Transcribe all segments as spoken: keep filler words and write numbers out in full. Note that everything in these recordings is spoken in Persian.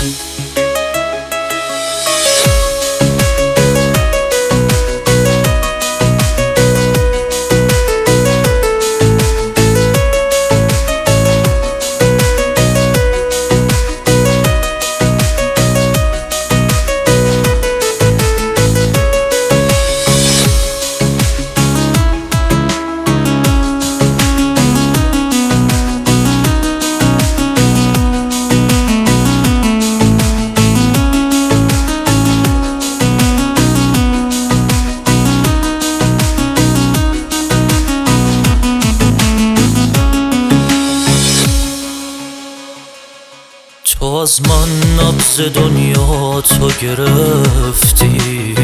تو از من نبض دنیا تو گرفتی،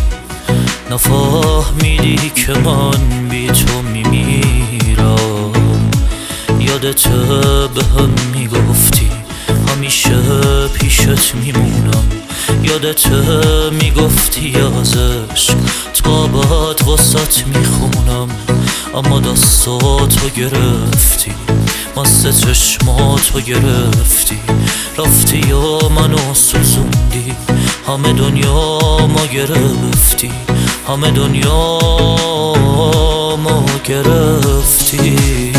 نفهمیدی که من بی تو میمیرم. یادت به هم میگفتی همیشه پیشت میمونم، یادت میگفتی از عشق تا بعد واسط میخونم. اما دستاتو گرفتی، مست چشماتو گرفتی، رفتی و منو سوزوندی. همه دنیا ما گرفتی، همه دنیا ما گرفتی.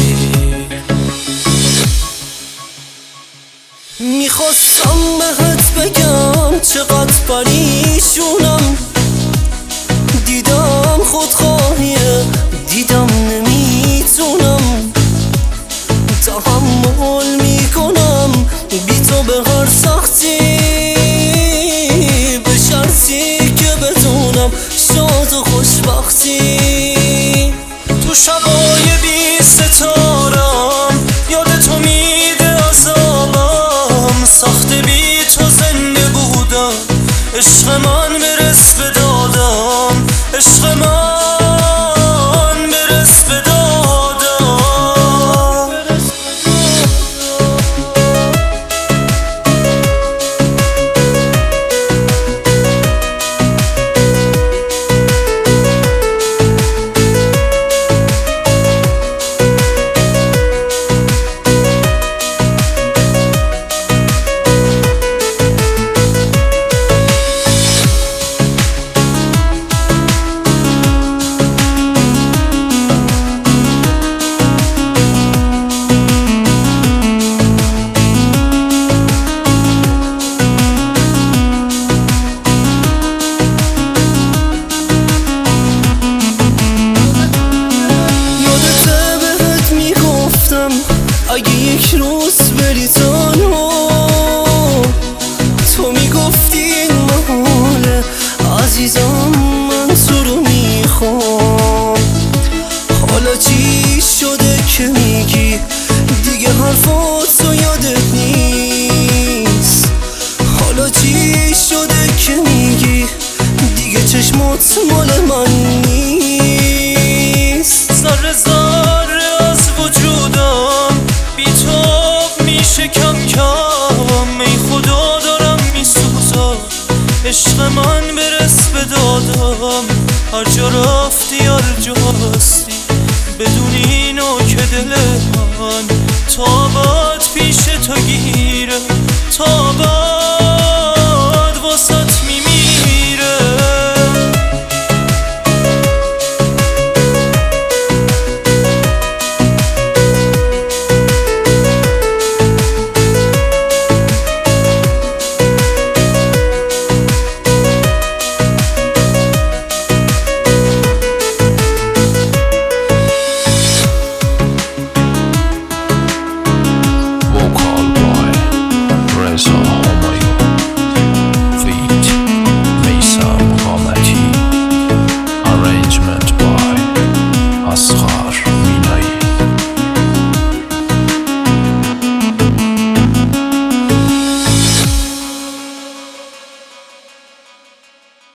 میخواستم بهت بگم چقدر پریشونم، دیدم خودخواهیه، دیدم نمیتونم تحمل میکنم بی تو به هر سختی، به شرطی که بدونم شاد و خوشبختی. تو شبای بی ستارم یاد تو میده عذابم، سخت بی تو زنده بودم، عشق من برس به دادم، عشق من برس به دادم. اگه یک روز بری تنها، تو میگفتی این محاله عزیزم، من تو رو میخوام. حالا چی شده که میگی دیگه حرفاتو یادت نیست؟ حالا چی شده که میگی دیگه چشمات مال من نیست؟ ذره ذره از وجودم بی تو میشه کم کم، ای خدا دارم میسوزم، عشق من برس به دادم. هر جا رفتی هر جا هستی بدونی نوک دل من تا بعد پیش تو گیره، تا بعد